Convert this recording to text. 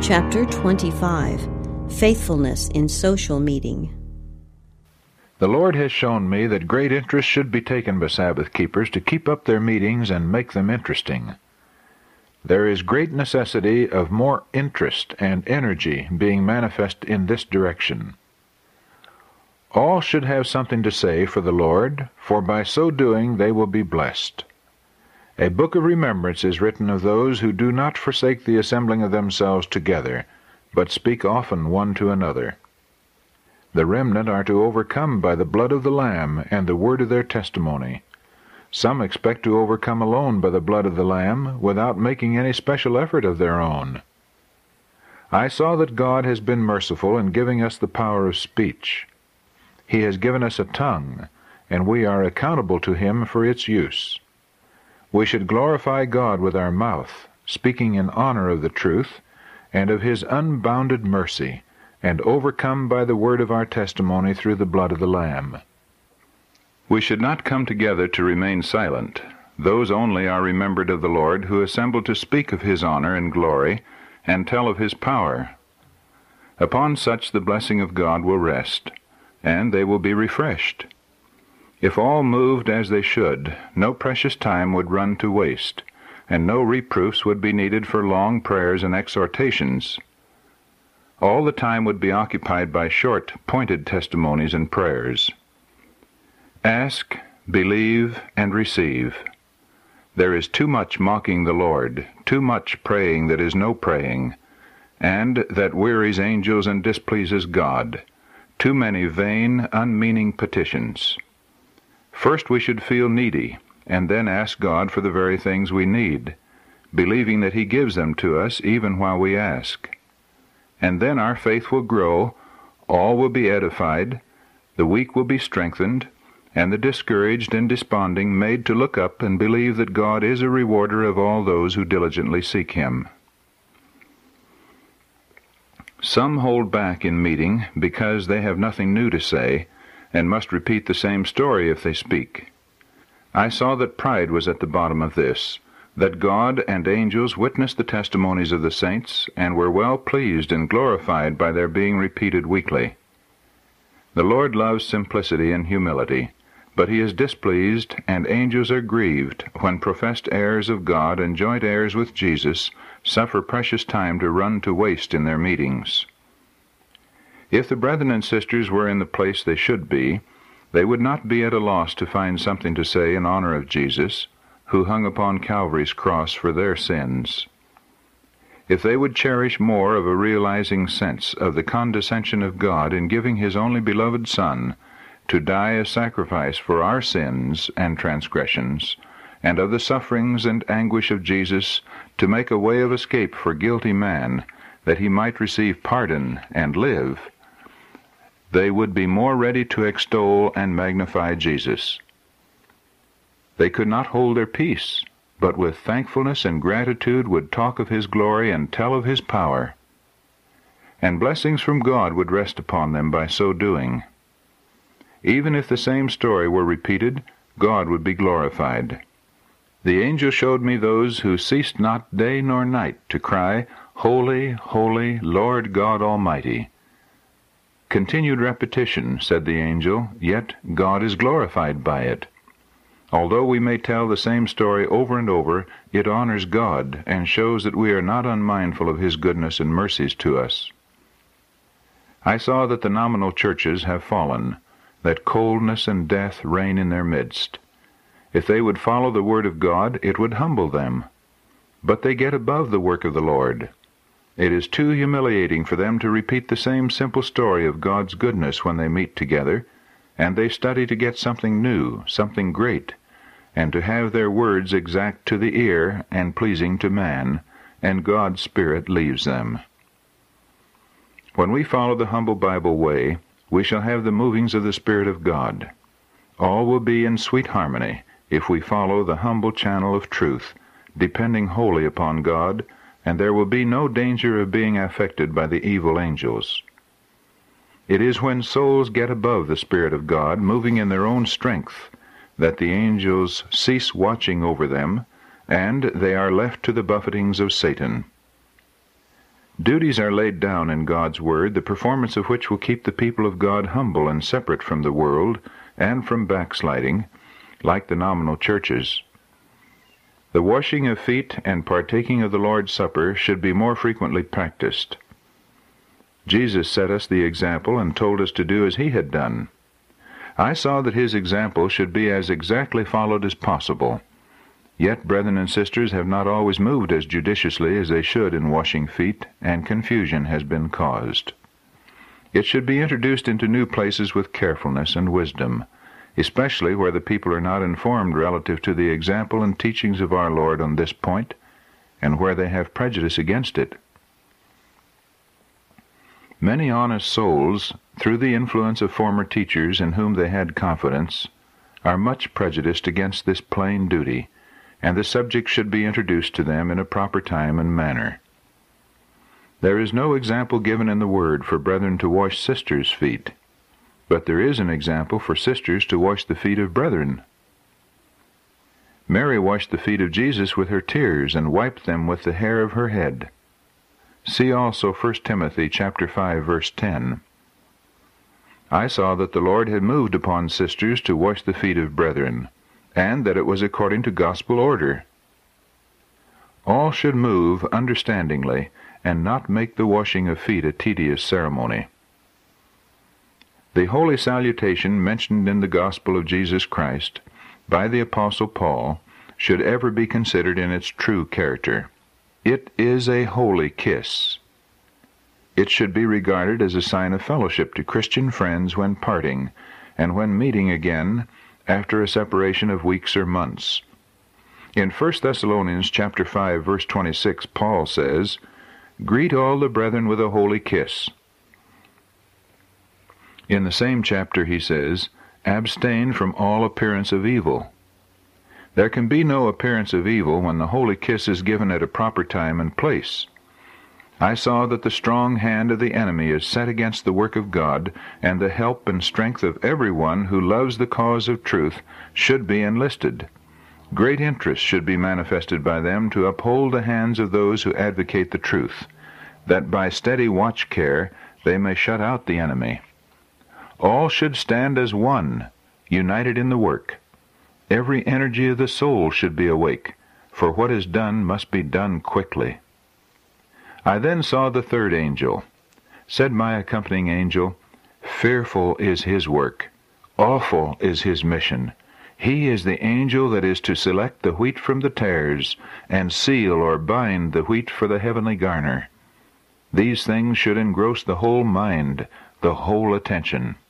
Chapter 25. Faithfulness in Social Meeting. The Lord has shown me that great interest should be taken by Sabbath keepers to keep up their meetings and make them interesting. There is great necessity of more interest and energy being manifest in this direction. All should have something to say for the Lord, for by so doing they will be blessed. A book of remembrance is written of those who do not forsake the assembling of themselves together, but speak often one to another. The remnant are to overcome by the blood of the Lamb and the word of their testimony. Some expect to overcome alone by the blood of the Lamb, without making any special effort of their own. I saw that God has been merciful in giving us the power of speech. He has given us a tongue, and we are accountable to Him for its use. We should glorify God with our mouth, speaking in honor of the truth, and of His unbounded mercy, and overcome by the word of our testimony through the blood of the Lamb. We should not come together to remain silent. Those only are remembered of the Lord who assemble to speak of His honor and glory, and tell of His power. Upon such the blessing of God will rest, and they will be refreshed. If all moved as they should, no precious time would run to waste, and no reproofs would be needed for long prayers and exhortations. All the time would be occupied by short, pointed testimonies and prayers. Ask, believe, and receive. There is too much mocking the Lord, too much praying that is no praying, and that wearies angels and displeases God, too many vain, unmeaning petitions. First we should feel needy, and then ask God for the very things we need, believing that He gives them to us even while we ask. And then our faith will grow, all will be edified, the weak will be strengthened, and the discouraged and desponding made to look up and believe that God is a rewarder of all those who diligently seek Him. Some hold back in meeting because they have nothing new to say, and must repeat the same story if they speak. I saw that pride was at the bottom of this, that God and angels witnessed the testimonies of the saints, and were well pleased and glorified by their being repeated weekly. The Lord loves simplicity and humility, but He is displeased, and angels are grieved, when professed heirs of God and joint heirs with Jesus suffer precious time to run to waste in their meetings. If the brethren and sisters were in the place they should be, they would not be at a loss to find something to say in honor of Jesus, who hung upon Calvary's cross for their sins. If they would cherish more of a realizing sense of the condescension of God in giving His only beloved Son to die a sacrifice for our sins and transgressions, and of the sufferings and anguish of Jesus to make a way of escape for guilty man, that he might receive pardon and live, they would be more ready to extol and magnify Jesus. They could not hold their peace, but with thankfulness and gratitude would talk of His glory and tell of His power. And blessings from God would rest upon them by so doing. Even if the same story were repeated, God would be glorified. The angel showed me those who ceased not day nor night to cry, Holy, holy, Lord God Almighty. Continued repetition, said the angel, yet God is glorified by it. Although we may tell the same story over and over, it honors God, and shows that we are not unmindful of His goodness and mercies to us. I saw that the nominal churches have fallen, that coldness and death reign in their midst. If they would follow the word of God, it would humble them. But they get above the work of the Lord. It is too humiliating for them to repeat the same simple story of God's goodness when they meet together, and they study to get something new, something great, and to have their words exact to the ear and pleasing to man, and God's Spirit leaves them. When we follow the humble Bible way, we shall have the movings of the Spirit of God. All will be in sweet harmony if we follow the humble channel of truth, depending wholly upon God, and there will be no danger of being affected by the evil angels. It is when souls get above the Spirit of God, moving in their own strength, that the angels cease watching over them, and they are left to the buffetings of Satan. Duties are laid down in God's Word, the performance of which will keep the people of God humble and separate from the world and from backsliding, like the nominal churches. The washing of feet and partaking of the Lord's Supper should be more frequently practiced. Jesus set us the example and told us to do as he had done. I saw that his example should be as exactly followed as possible. Yet brethren and sisters have not always moved as judiciously as they should in washing feet, and confusion has been caused. It should be introduced into new places with carefulness and wisdom, especially where the people are not informed relative to the example and teachings of our Lord on this point, and where they have prejudice against it. Many honest souls, through the influence of former teachers in whom they had confidence, are much prejudiced against this plain duty, and the subject should be introduced to them in a proper time and manner. There is no example given in the Word for brethren to wash sisters' feet, but there is an example for sisters to wash the feet of brethren. Mary washed the feet of Jesus with her tears and wiped them with the hair of her head. See also 1 Timothy chapter 5, verse 10. I saw that the Lord had moved upon sisters to wash the feet of brethren, and that it was according to gospel order. All should move understandingly, and not make the washing of feet a tedious ceremony. The holy salutation mentioned in the gospel of Jesus Christ by the Apostle Paul should ever be considered in its true character. It is a holy kiss. It should be regarded as a sign of fellowship to Christian friends when parting, and when meeting again after a separation of weeks or months. In 1 Thessalonians chapter 5, verse 26, Paul says, "Greet all the brethren with a holy kiss." In the same chapter he says, "Abstain from all appearance of evil." There can be no appearance of evil when the holy kiss is given at a proper time and place. I saw that the strong hand of the enemy is set against the work of God, and the help and strength of everyone who loves the cause of truth should be enlisted. Great interest should be manifested by them to uphold the hands of those who advocate the truth, that by steady watch care they may shut out the enemy. All should stand as one, united in the work. Every energy of the soul should be awake, for what is done must be done quickly. I then saw the third angel. Said my accompanying angel, "Fearful is his work, awful is his mission. He is the angel that is to select the wheat from the tares, and seal or bind the wheat for the heavenly garner." These things should engross the whole mind, the whole attention.